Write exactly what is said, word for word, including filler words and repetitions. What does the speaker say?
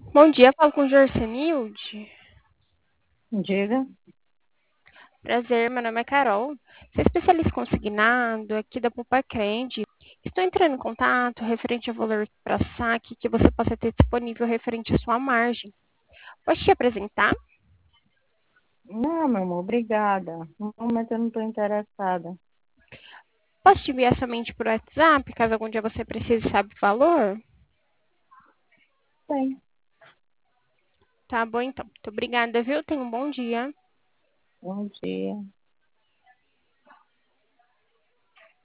Bom dia, falo com o Jorcenilde. Diga. Prazer, meu nome é Carol. Sou especialista consignado aqui da Poupa Cred. Estou entrando em contato referente ao valor para saque que você possa ter disponível referente à sua margem. Posso te apresentar? Não, meu amor, obrigada. No momento eu não estou interessada. Posso te enviar somente por WhatsApp, caso algum dia você precise saber o valor? Bem, Tá bom, então. Muito obrigada, viu? Tenha um bom dia. bom dia.